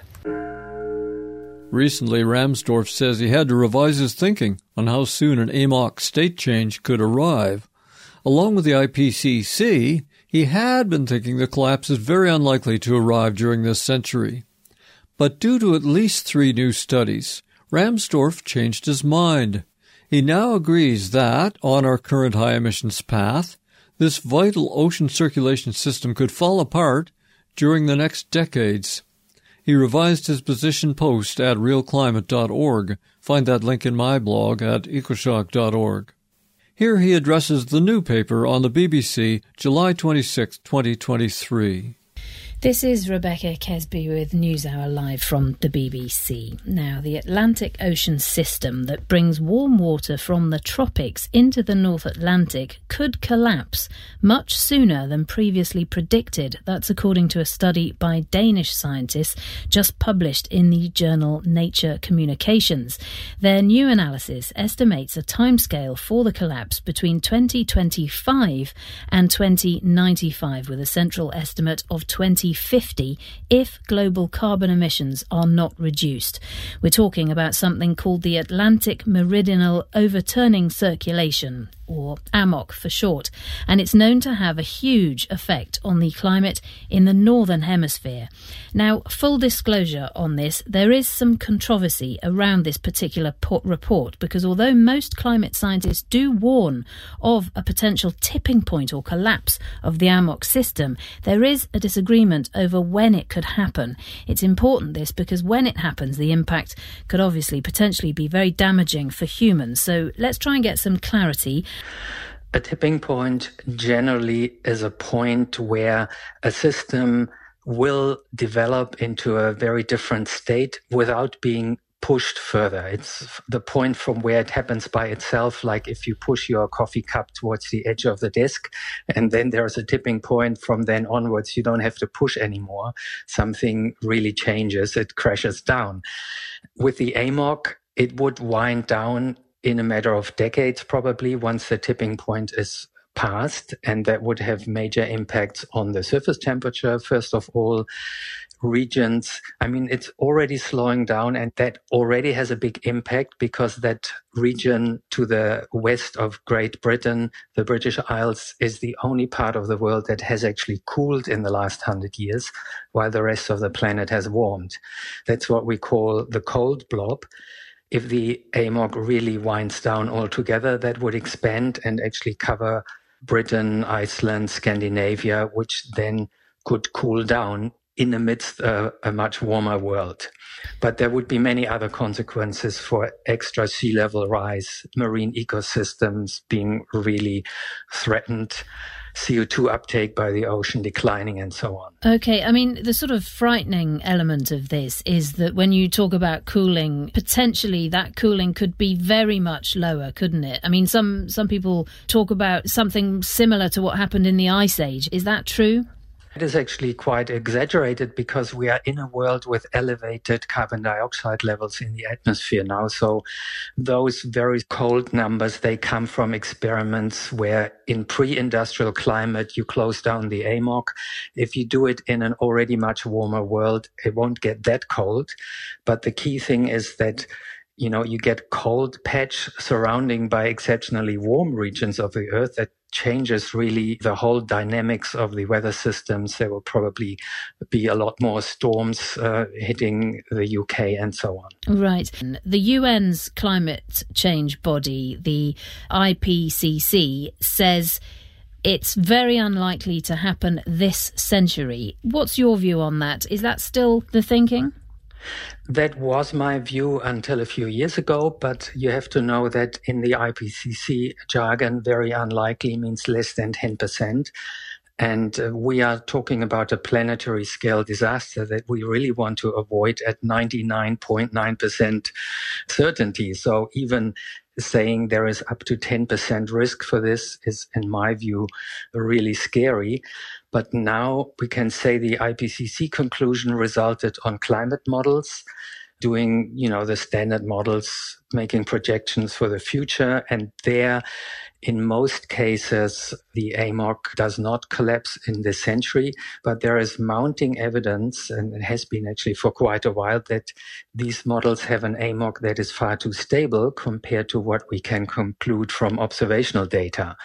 [SPEAKER 2] Recently, Ramsdorf says he had to revise his thinking on how soon an A M O C state change could arrive. Along with the I P C C, he had been thinking the collapse is very unlikely to arrive during this century. But due to at least three new studies, Ramsdorf changed his mind. He now agrees that, on our current high emissions path, this vital ocean circulation system could fall apart during the next decades. He revised his position post at real climate dot org. Find that link in my blog at ecoshock dot org. Here he addresses the new paper on the B B C, July twenty-sixth, twenty twenty-three.
[SPEAKER 7] This is Rebecca Kesby with NewsHour Live from the B B C. Now, the Atlantic Ocean system that brings warm water from the tropics into the North Atlantic could collapse much sooner than previously predicted. That's according to a study by Danish scientists just published in the journal Nature Communications. Their new analysis estimates a timescale for the collapse between twenty twenty-five and twenty ninety-five, with a central estimate of twenty fifty if global carbon emissions are not reduced. We're talking about something called the Atlantic Meridional Overturning Circulation, or A M O C for short, and it's known to have a huge effect on the climate in the Northern Hemisphere. Now, full disclosure on this, there is some controversy around this particular report, because although most climate scientists do warn of a potential tipping point or collapse of the A M O C system, there is a disagreement over when it could happen. It's important, this, because when it happens, the impact could obviously potentially be very damaging for humans. So let's try and get some clarity.
[SPEAKER 6] A tipping point generally is a point where a system will develop into a very different state without being pushed further. It's the point from where it happens by itself, like if you push your coffee cup towards the edge of the desk, and then there's a tipping point from then onwards, you don't have to push anymore. Something really changes, it crashes down. With the A M O C, it would wind down in a matter of decades, probably, once the tipping point is passed, and that would have major impacts on the surface temperature. First of all, regions, I mean, it's already slowing down, and that already has a big impact because that region to the west of Great Britain, the British Isles, is the only part of the world that has actually cooled in the last hundred years, while the rest of the planet has warmed. That's what we call the cold blob. If the A M O C really winds down altogether, that would expand and actually cover Britain, Iceland, Scandinavia, which then could cool down in amidst a, a much warmer world. But there would be many other consequences for extra sea level rise, marine ecosystems being really threatened, C O two uptake by the ocean declining, and so on.
[SPEAKER 7] Okay, I mean, the sort of frightening element of this is that when you talk about cooling, potentially that cooling could be very much lower, couldn't it? I mean, some, some people talk about something similar to what happened in the Ice Age. Is that true?
[SPEAKER 6] It is actually quite exaggerated because we are in a world with elevated carbon dioxide levels in the atmosphere now. So those very cold numbers, they come from experiments where in pre-industrial climate, you close down the A M O C. If you do it in an already much warmer world, it won't get that cold. But the key thing is that you know, you get cold patch surrounding by exceptionally warm regions of the Earth that changes really the whole dynamics of the weather systems. There will probably be a lot more storms uh, hitting the U K and so on.
[SPEAKER 7] Right. The U N's climate change body, the I P C C, says it's very unlikely to happen this century. What's your view on that? Is that still the thinking?
[SPEAKER 6] That was my view until a few years ago, but you have to know that in the I P C C jargon, very unlikely means less than ten percent. And uh, we are talking about a planetary scale disaster that we really want to avoid at ninety-nine point nine percent certainty. So even saying there is up to ten percent risk for this is, in my view, really scary. But now we can say the I P C C conclusion resulted on climate models, doing, you know, the standard models, making projections for the future. And there, in most cases, the A M O C does not collapse in this century, but there is mounting evidence, and it has been actually for quite a while, that these models have an A M O C that is far too stable compared to what we can conclude from observational data.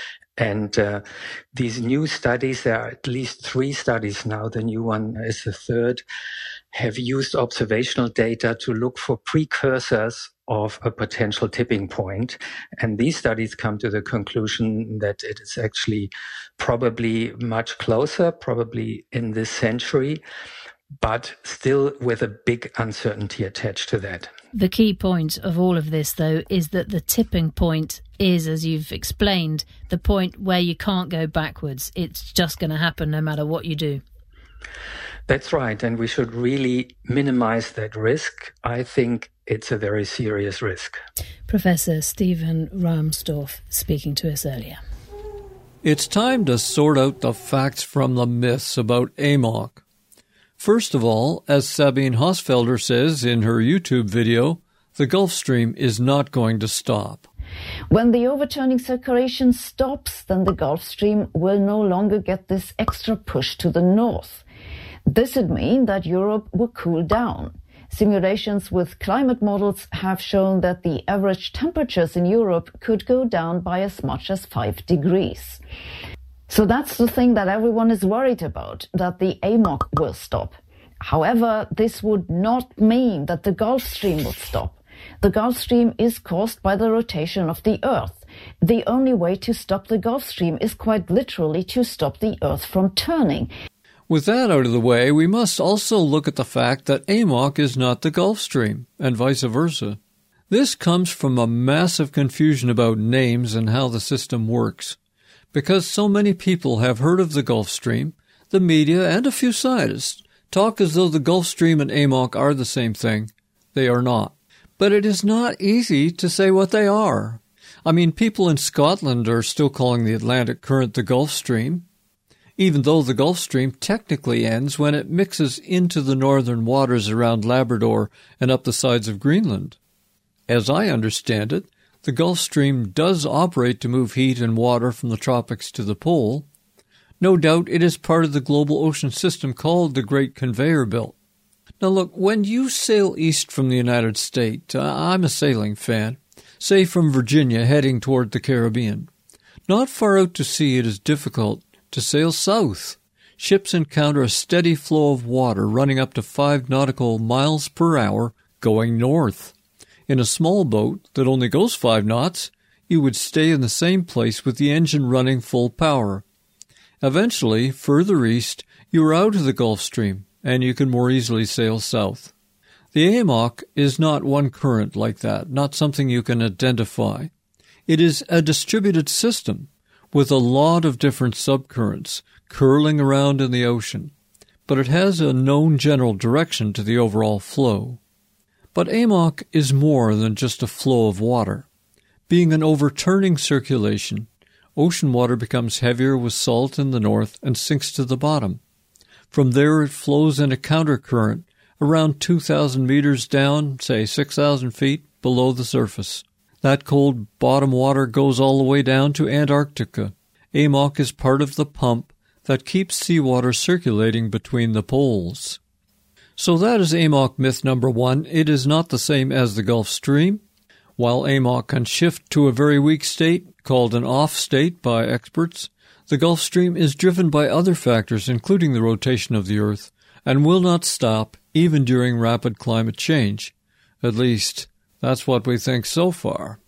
[SPEAKER 6] And uh, these new studies, there are at least three studies now, the new one is the third, have used observational data to look for precursors of a potential tipping point. And these studies come to the conclusion that it is actually probably much closer, probably in this century, but still with a big uncertainty attached to that.
[SPEAKER 7] The key point of all of this, though, is that the tipping point is, as you've explained, the point where you can't go backwards. It's just going to happen no matter what you do.
[SPEAKER 6] That's right. And we should really minimize that risk. I think it's a very serious risk.
[SPEAKER 7] Professor Steven Rahmstorf speaking to us earlier.
[SPEAKER 2] It's time to sort out the facts from the myths about A M O C. First of all, as Sabine Hosfelder says in her YouTube video, the Gulf Stream is not going to stop.
[SPEAKER 8] When the overturning circulation stops, then the Gulf Stream will no longer get this extra push to the north. This would mean that Europe will cool down. Simulations with climate models have shown that the average temperatures in Europe could go down by as much as five degrees. So that's the thing that everyone is worried about, that the A M O C will stop. However, this would not mean that the Gulf Stream would stop. The Gulf Stream is caused by the rotation of the Earth. The only way to stop the Gulf Stream is quite literally to stop the Earth from turning.
[SPEAKER 2] With that out of the way, we must also look at the fact that A M O C is not the Gulf Stream, and vice versa. This comes from a massive confusion about names and how the system works. Because so many people have heard of the Gulf Stream, the media and a few scientists talk as though the Gulf Stream and A M O C are the same thing. They are not. But it is not easy to say what they are. I mean, people in Scotland are still calling the Atlantic Current the Gulf Stream, even though the Gulf Stream technically ends when it mixes into the northern waters around Labrador and up the sides of Greenland. As I understand it, the Gulf Stream does operate to move heat and water from the tropics to the pole. No doubt it is part of the global ocean system called the Great Conveyor Belt. Now look, when you sail east from the United States, I'm a sailing fan, say from Virginia heading toward the Caribbean, not far out to sea it is difficult to sail south. Ships encounter a steady flow of water running up to five nautical miles per hour going north. In a small boat that only goes five knots, you would stay in the same place with the engine running full power. Eventually, further east, you are out of the Gulf Stream, and you can more easily sail south. The A M O C is not one current like that, not something you can identify. It is a distributed system with a lot of different subcurrents curling around in the ocean, but it has a known general direction to the overall flow. But A M O C is more than just a flow of water. Being an overturning circulation, ocean water becomes heavier with salt in the north and sinks to the bottom. From there it flows in a countercurrent around two thousand meters down, say six thousand feet below the surface. That cold bottom water goes all the way down to Antarctica. A M O C is part of the pump that keeps seawater circulating between the poles. So that is A M O C myth number one. It is not the same as the Gulf Stream. While A M O C can shift to a very weak state, called an off state by experts, the Gulf Stream is driven by other factors, including the rotation of the Earth, and will not stop even during rapid climate change. At least, that's what we think so far.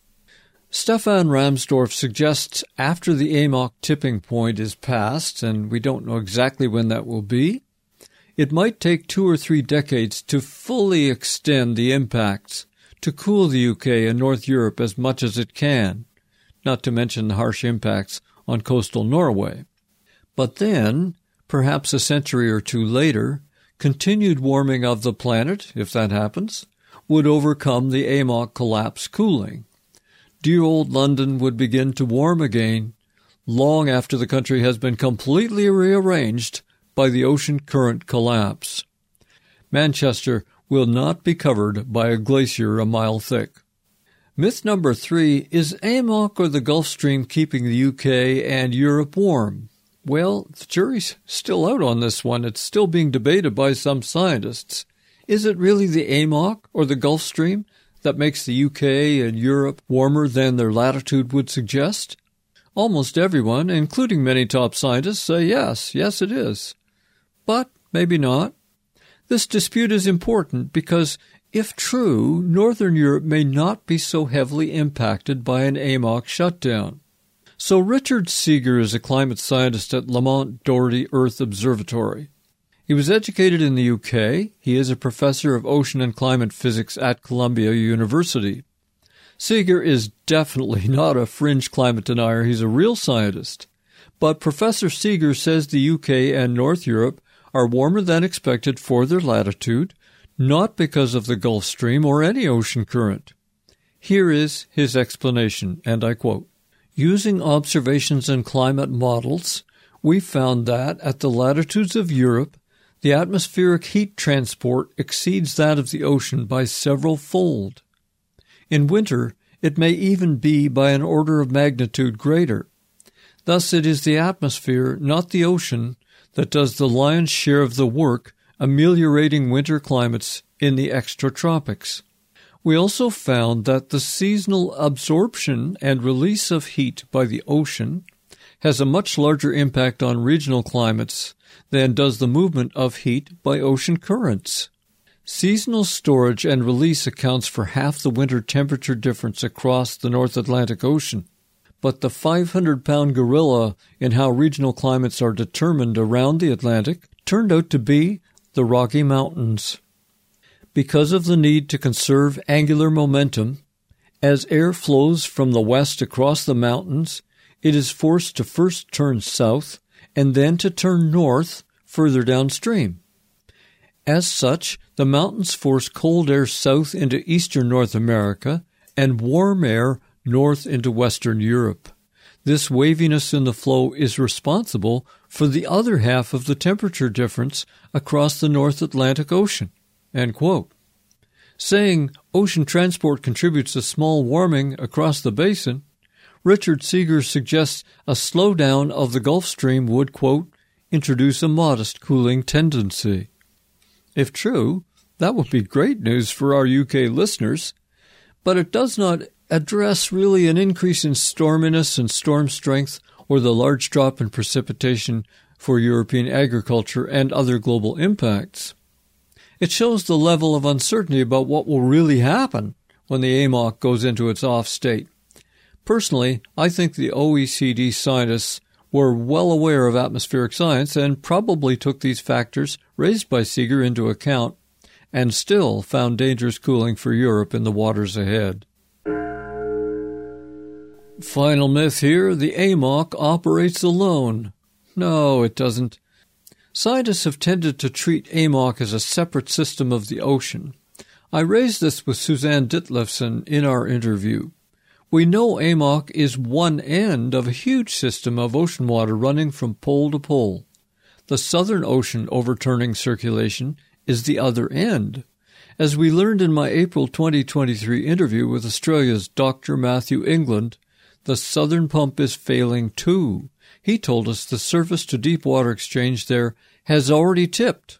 [SPEAKER 2] Stefan Ramsdorff suggests after the A M O C tipping point is passed, and we don't know exactly when that will be, it might take two or three decades to fully extend the impacts, to cool the U K and North Europe as much as it can, not to mention the harsh impacts on coastal Norway. But then, perhaps a century or two later, continued warming of the planet, if that happens, would overcome the A M O C collapse cooling. Dear old London would begin to warm again long after the country has been completely rearranged by the ocean current collapse. Manchester will not be covered by a glacier a mile thick. Myth number three, is A M O C or the Gulf Stream keeping the U K and Europe warm? Well, the jury's still out on this one. It's still being debated by some scientists. Is it really the A M O C or the Gulf Stream that makes the U K and Europe warmer than their latitude would suggest? Almost everyone, including many top scientists, say yes, yes it is. But maybe not. This dispute is important because, if true, Northern Europe may not be so heavily impacted by an A M O C shutdown. So Richard Seeger is a climate scientist at Lamont Doherty Earth Observatory. He was educated in the U K. He is a professor of ocean and climate physics at Columbia University. Seeger is definitely not a fringe climate denier. He's a real scientist. But Professor Seeger says the U K and North Europe are warmer than expected for their latitude, not because of the Gulf Stream or any ocean current. Here is his explanation, and I quote, "Using observations and climate models, we found that at the latitudes of Europe, the atmospheric heat transport exceeds that of the ocean by several fold. In winter, it may even be by an order of magnitude greater. Thus it is the atmosphere, not the ocean, that does the lion's share of the work ameliorating winter climates in the extratropics. We also found that the seasonal absorption and release of heat by the ocean has a much larger impact on regional climates than does the movement of heat by ocean currents. Seasonal storage and release accounts for half the winter temperature difference across the North Atlantic Ocean. But the five hundred pound gorilla in how regional climates are determined around the Atlantic turned out to be the Rocky Mountains. Because of the need to conserve angular momentum, as air flows from the west across the mountains, it is forced to first turn south and then to turn north further downstream. As such, the mountains force cold air south into eastern North America and warm air north into Western Europe. This waviness in the flow is responsible for the other half of the temperature difference across the North Atlantic Ocean." End quote. Saying ocean transport contributes to small warming across the basin, Richard Seeger suggests a slowdown of the Gulf Stream would, quote, introduce a modest cooling tendency. If true, that would be great news for our U K listeners, but it does not address really an increase in storminess and storm strength or the large drop in precipitation for European agriculture and other global impacts. It shows the level of uncertainty about what will really happen when the A M O C goes into its off state. Personally, I think the O E C D scientists were well aware of atmospheric science and probably took these factors raised by Seeger into account and still found dangerous cooling for Europe in the waters ahead. Final myth here, the A M O C operates alone. No, it doesn't. Scientists have tended to treat A M O C as a separate system of the ocean. I raised this with Suzanne Ditlevson in our interview. We know A M O C is one end of a huge system of ocean water running from pole to pole. The Southern Ocean overturning circulation is the other end. As we learned in my April twenty twenty-three interview with Australia's Doctor Matthew England, the southern pump is failing too. He told us the surface-to-deep water exchange there has already tipped.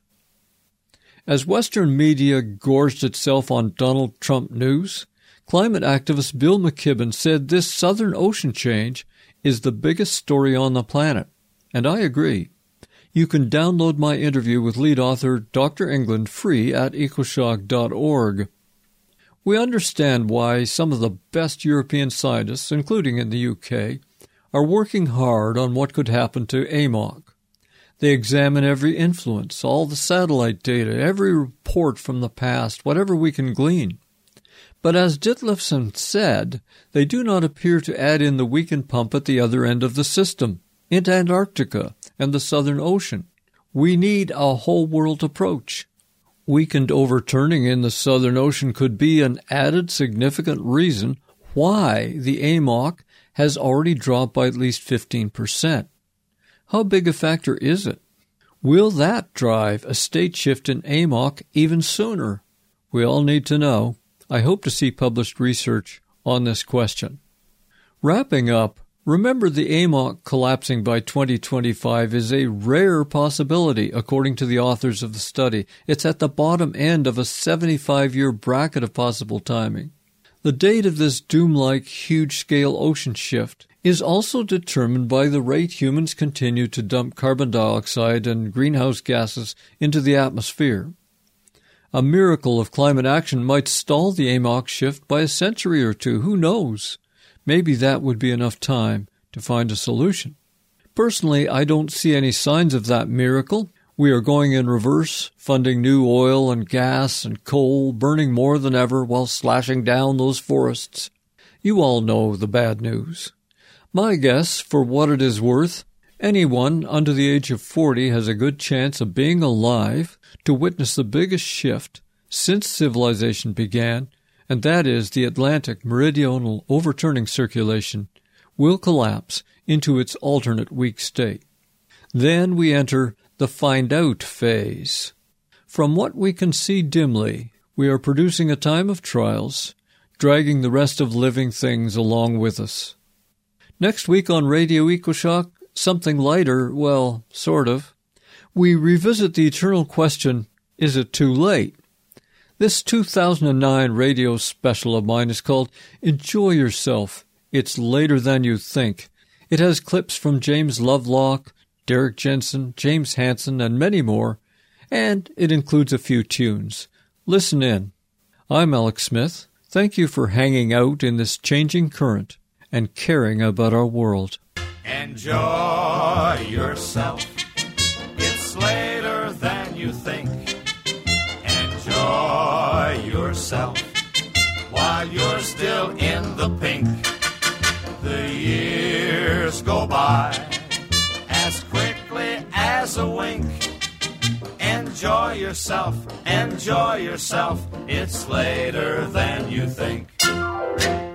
[SPEAKER 2] As Western media gorged itself on Donald Trump news, climate activist Bill McKibben said this Southern Ocean change is the biggest story on the planet, and I agree. You can download my interview with lead author Doctor England free at ecoshock dot org. We understand why some of the best European scientists, including in the U K, are working hard on what could happen to A M O C. They examine every influence, all the satellite data, every report from the past, whatever we can glean. But as Ditlevson said, they do not appear to add in the weakened pump at the other end of the system, in Antarctica and the Southern Ocean. We need a whole-world approach. Weakened overturning in the Southern Ocean could be an added significant reason why the A M O C has already dropped by at least fifteen percent. How big a factor is it? Will that drive a state shift in A M O C even sooner? We all need to know. I hope to see published research on this question. Wrapping up, remember the A M O C collapsing by twenty twenty-five is a rare possibility, according to the authors of the study. It's at the bottom end of a seventy-five-year bracket of possible timing. The date of this doom-like huge-scale ocean shift is also determined by the rate humans continue to dump carbon dioxide and greenhouse gases into the atmosphere. A miracle of climate action might stall the A M O C shift by a century or two. Who knows? Maybe that would be enough time to find a solution. Personally, I don't see any signs of that miracle. We are going in reverse, funding new oil and gas and coal, burning more than ever while slashing down those forests. You all know the bad news. My guess, for what it is worth, anyone under the age of forty has a good chance of being alive to witness the biggest shift since civilization began, and that is the Atlantic meridional overturning circulation will collapse into its alternate weak state. Then we enter the find-out phase. From what we can see dimly, we are producing a time of trials, dragging the rest of living things along with us. Next week on Radio EcoShock, something lighter, well, sort of. We revisit the eternal question, is it too late? This two thousand nine radio special of mine is called Enjoy Yourself. It's later than you think. It has clips from James Lovelock, Derek Jensen, James Hansen, and many more, and it includes a few tunes. Listen in. I'm Alex Smith. Thank you for hanging out in this changing current and caring about our world.
[SPEAKER 9] Enjoy yourself. It's later than you think. Enjoy yourself while you're still in the pink. The years go by as quickly as a wink. Enjoy yourself, enjoy yourself. It's later than you think.